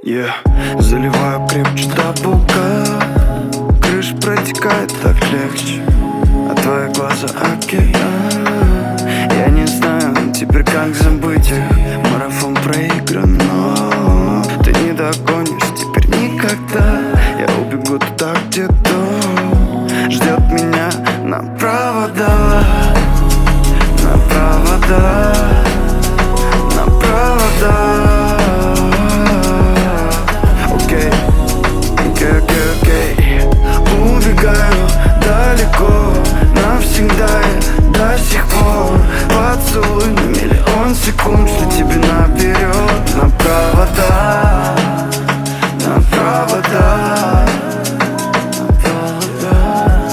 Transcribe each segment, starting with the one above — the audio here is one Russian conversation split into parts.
Заливаю крепче до пука, крыша протекает так легче, а твои глаза океан. Я не знаю теперь, как забыть их. Марафон проигран, но ты не догонишь теперь никогда. Я убегу туда, где дом ждет меня на провода, на провода, на провода. Убегаю далеко, навсегда я до сих пор. Поцелуй на миллион секунд, шлю тебе наперед. На провода, на провода, на провода.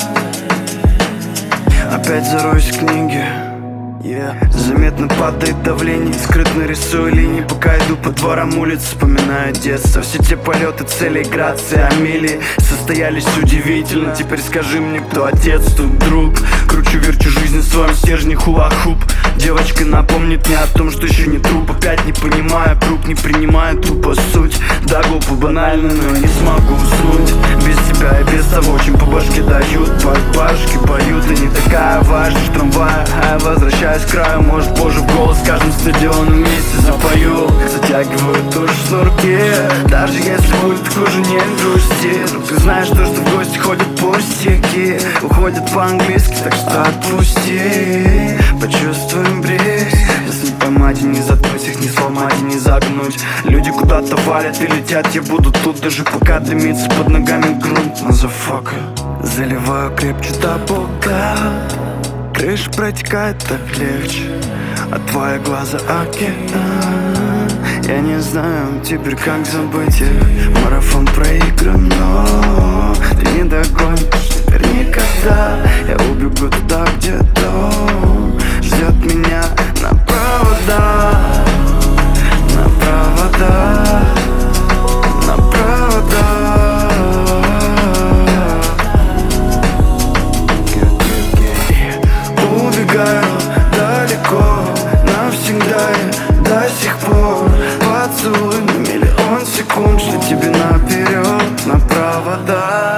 Опять зароюсь в книге. Заметно падает давление, скрытно рисую линии, пока иду по дворам улиц, вспоминаю детство. Все те полеты, цели, грации, Амелии состоялись удивительно. Теперь скажи мне, кто отец, тут друг. Кручу-верчу жизнь в своем стержне хула-хуп. Девочка напомнит мне о том, что еще не труп. Опять не понимаю круг, не принимаю тупо суть. Да, глупо, банально, но не смогу уснуть без тебя и без того, чем по башке дают. Башки поют, и не такая важность в трамвае, а я возвращаюсь к краю. Может позже в голос с каждым стадионом вместе запою. Затягиваю тушь в шнурке, даже если будет хуже, не грусти. Ну ты знаешь то, что в гости ходят пустяки, уходят по-английски, так что отпусти. Почувствуем бриз. Если не поймать и не заткнуть, их не сломать и не загнуть. Люди куда-то валят и летят, я буду тут, даже пока дымится под ногами грунт. Мазафака. Заливаю крепче до бока, крыша протекает так легче, а твои глаза океан. Я не знаю теперь, как забыть их. Марафон проигран, но ты не догонишь теперь никогда. Я убегу туда, где дом ждет меня на провода, на провода, на провода. Убегаю далеко, навсегда я до сих пор. Поцелуй на миллион секунд, шлю тебе наперед. На провода.